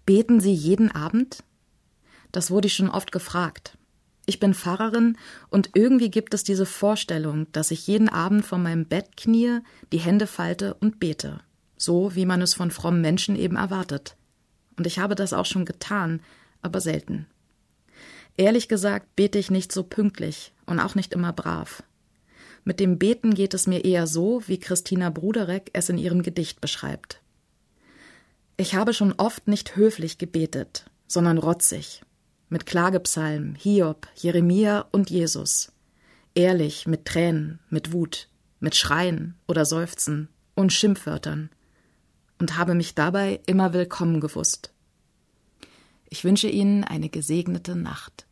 Beten Sie jeden Abend? Das wurde ich schon oft gefragt. Ich bin Pfarrerin und irgendwie gibt es diese Vorstellung, dass ich jeden Abend vor meinem Bett kniee, die Hände falte und bete. So, wie man es von frommen Menschen eben erwartet. Und ich habe das auch schon getan, aber selten. Ehrlich gesagt bete ich nicht so pünktlich und auch nicht immer brav. Mit dem Beten geht es mir eher so, wie Christina Bruderek es in ihrem Gedicht beschreibt. Ich habe schon oft nicht höflich gebetet, sondern rotzig. Mit Klagepsalmen, Hiob, Jeremia und Jesus. Ehrlich, mit Tränen, mit Wut, mit Schreien oder Seufzen und Schimpfwörtern. Und habe mich dabei immer willkommen gewusst. Ich wünsche Ihnen eine gesegnete Nacht.